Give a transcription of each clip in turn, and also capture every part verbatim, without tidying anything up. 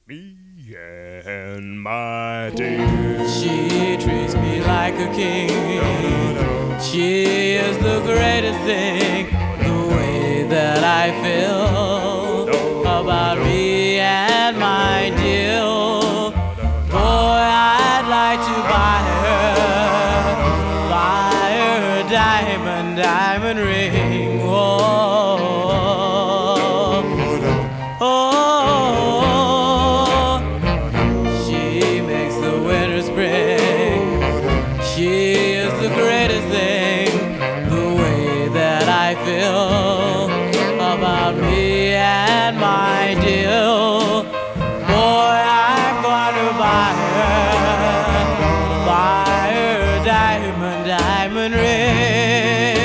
Me and my dear. She treats me like a king. She is the greatest thing. The way that I feel about me and my dear. Boy, I'd like to buy her, buy her a diamond, diamond ring. Oh, oh. She is the greatest thing, the way that I feel about me and my dear. Boy, I'm gonna buy her, buy her a diamond, diamond ring.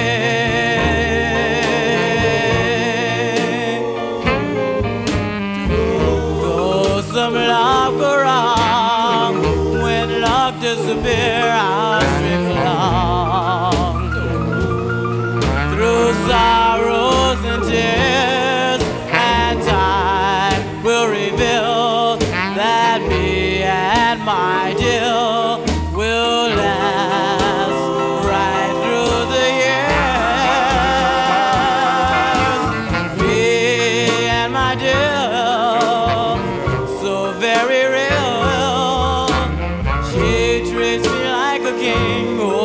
Though some love go wrong, when love disappears, I'll string along through sorrows and tears, and time will reveal that me and my dear will last right through the years. Me and my dear, so very real. She treats me like a king.